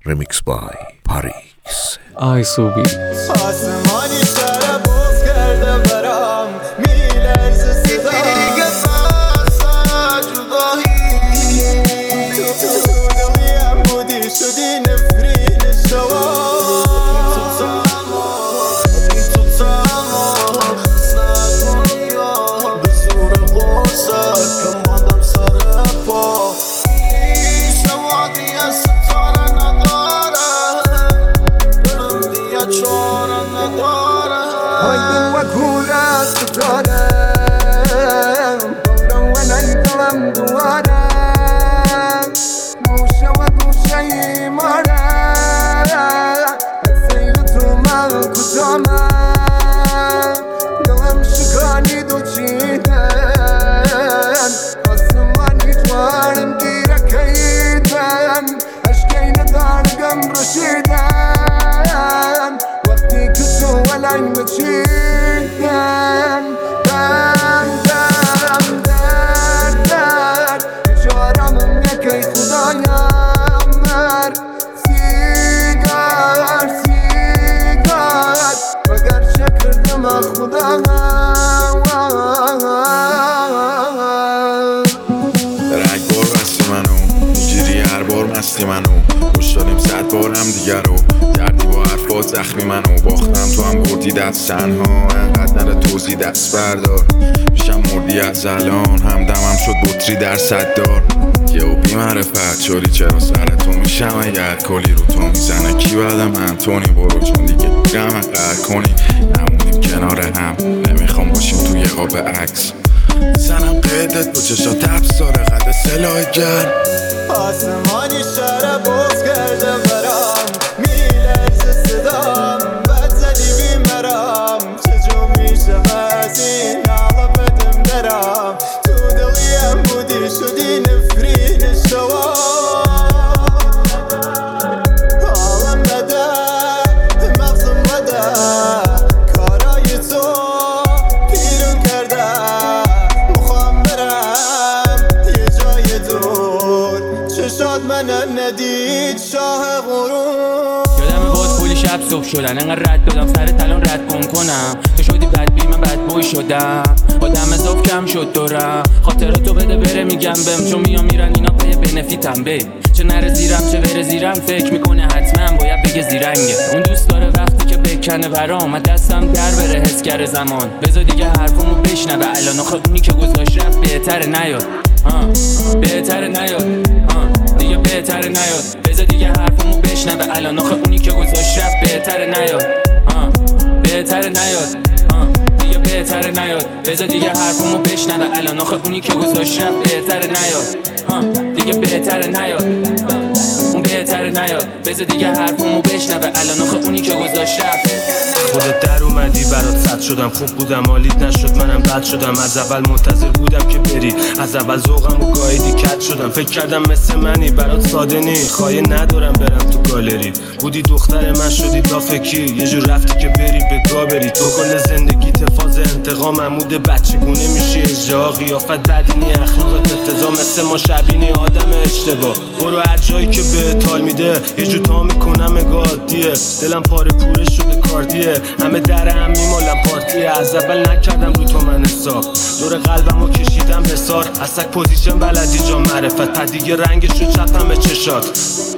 Remix by Parix. Ay Subi. آسمانی سر باز کرده برام میلرزه صدا دیگه بسا جدایی تو دلیم بودی شدی نفرین شوا تو تمام به زور قرصت کم آدم سر پا شوادی از ستاره نداره برم دیگه چاره نداره هاي وكولا ستاره بورا وانا القلم دواره موشه و گوشه ماره سیل تو من کجامه دلم شکانی دو چیدن آسمانی توارم گیره کیدن اشکی ندارگم رشیدن وقتی که تو ولای مچیدن در جارمم یکی خدایم مر سیگار مگر شکردم خدایم رگبار بستی منو اینجوری هر بار مستی منو گوش دادیم 100 بار هم دیگر رو دردی با حرفات زخمی منو باختم تو هم بردی دست تنها انقدر نره توضیح دست بردار میشم مردی از الان همدمم شد بطری در 100 دار یه و بی معرفت چوری چرا سر تو میشم اگر کلی رو تو میزنه کی بعد من تونی برو چون دیگه غم قهر کنی نمونیم کنار هم نمیخوام باشیم توی قاب عکس زنم قیدت با چشات افساره قد سلاح گرم آسمانی شهر باز کرده برام میلرزه صدام بد زدی بی مرام چجور میشه از این نالا بدم درام تو دلیم بودی شدی نفرین شوا حالم بده مغزم بده کارای تو پیرون کرده مخوام برم یه جای دور چشات من ندید شاه غرور یادم باد پولی شب صبح شدن انقدر رد دادم سر تلان رد کنم تو شدی بد بی من بد بوی شدم آدم اضاف کم شد دورم خاطراتو بده بره میگم بهم چون میام میرن اینا پای بنفیتم به چه نره زیرم چه بره زیرم فکر میکنه حتما باید بگه زیرنگه اون دوست داره وقتی که بکنه برام دستم در بره حس کرده زمان بذار دیگه حرفمو بشنوه الان آخه اونی که گذاشت رفت بهتره نیاد بهتره نیاد دیگه بهتره نیاد بذار دیگه حرفمو بشنوه الان آخه اونی که گذاشت رفت بهتره نیاد بهتره نیاد دیگه بهتره نیاد بذار دیگه حرفمو بشنوه الان آخه اونی که گذاشت رفت بهتره نیاد دیگه بهتره نیاد اون بهتره نیاد بذار دیگه حرفمو بشنوه الان آخه اونی که گذاشت رفت خودت در اومدی برات صد شدم خوب بودم حالیت نشد منم بد شدم از اول منتظر بودم که بری از اول ذوقم و گایدی کج شدم فکر کردم مثل منی برات ساده نی خواهی ندارم برم تو گالری بودی دختر من شدی دافکی یه جور رفتی که بری به گا بری تو کل زندگیت فاز انتقام عمود بچگونه میشی اجرا قیافت بدینی اخلاقت افتضاح مثل ما شبینی آدم اشتباه برو هر جایی که به تال میده یه جو تا میکنم گادیه دلم پاره پوره شده کاردیه همه در هم میمالم پارتیه از اول نکردم رو تو من حساب دور قلبمو کشیدم حسار از تک پوزیشن بلدی جا معرفت پد دیگه رنگش رو چپم به چشات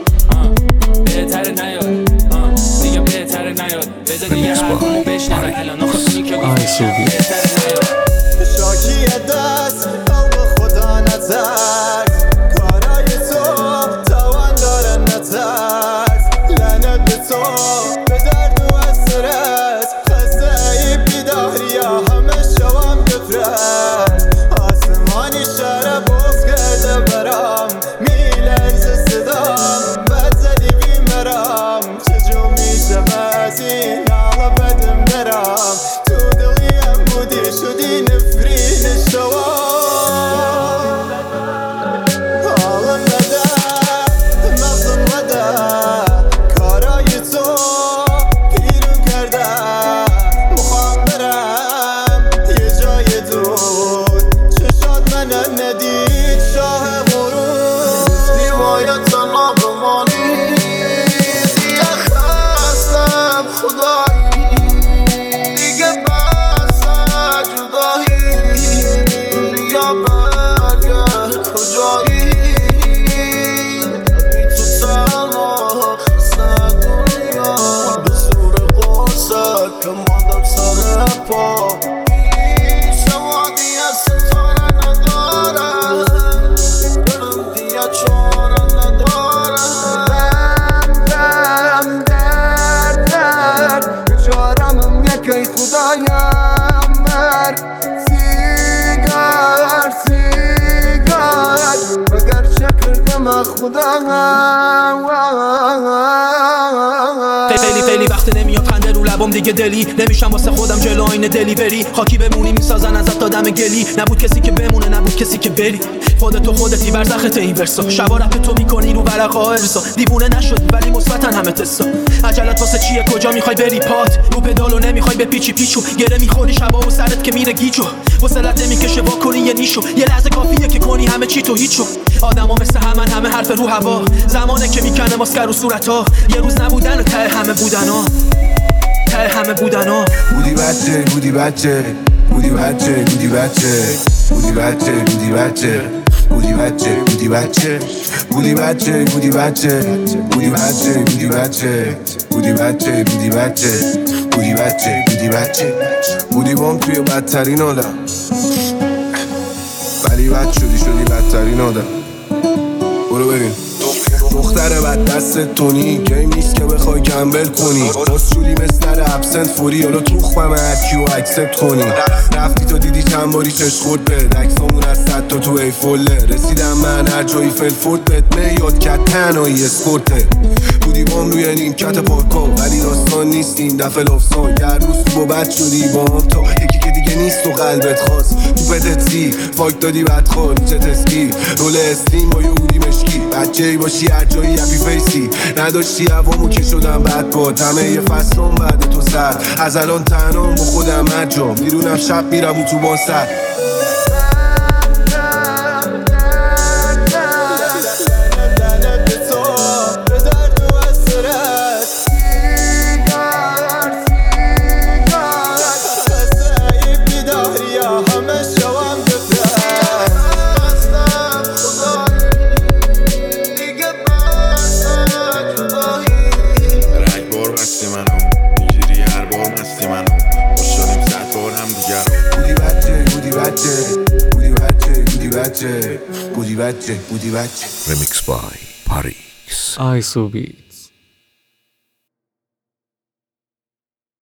بهتره نیاد دیگه بهتره نیاد بذار دیگه حرفمو بشنوه الان آخه اونی که گذاشت بهتره نیاد شاکی دست قلب خدا نترس کارای تو توان داره نترس لعنت به تو به درد و استرس خسته ای بیداری همه شوام دپرس آسمانی شهر باز کرده برام میلرزه صدام بد زدی بی مرام چجور میشه از این حالا بدم درام تو دلیم بودی خیلی وقت نمیاد خنده رو لبام دیگه دلی نمیشم واسه خودم جلو آینه دلیوری خاکی بمونی میسازن ازت آدم گلی نبود کسی که بمونه نبود کسی که بری خودتی برزخت این ورسا شبا رپ تو میکنی رو ورقا ارسا دیوونه نشدی ولی مثبتن همه تستا عجلت واسه چیه کجا میخوای بری پات رو پدالو نمیخوای به پیچو گره میخوری شبا و سرت که میره گیجو وصلت نمیکشه وا کنی یه نیشو یه لحظه کافیه که کنی همه چی تو هیچو آدما مثل همه حرف رو هوا زمانه که میکنه ماسکر و صورتا یه روز نبودن و ته همه بودنا بودی بچه بودی بچه بودی بچه بودی بچه بودی بچه بودی بچه بودی بچه بودی بچه بودی بچه بودی بچه بودی بچه بودی بچه بودی بچه بودی بچه بودی بچه بودی بچه بودی بام توی بدترین آدم ولی بد شدی بدترین آدم برو ببین دختر بد دست تونی گیم نیست که بخوای گمبل کنی باز شدی مثل ابسنت فوری حالا تو خمه هرکیو اکسپت کنی رفتی تو دیدی چند باری چش خورد به عکسامون از 100 تا تو ای فوله رسیدم من هر جایی فلفورد بهت یاد کرد تنهایی اسپورته بودی بام روی نیمکت پارکا ولی داستان نیست این دفعه لافسان در روز تو بد شدی با هم تا یکی که دیگه نیست و قلبت خواست تو پتت سی فاک دادی بدخواد چه تسکی رول استیم با یهودی مشکی بچه‌ای باشی هر جایی هپی فیسی نداشتی هوامو که شدم بد باد همه یه فصلم بعد تو سر از الان تنهام با خودم مجام بیرونم شب میرم و تو با سر Remixed by Parix. Ai Subi.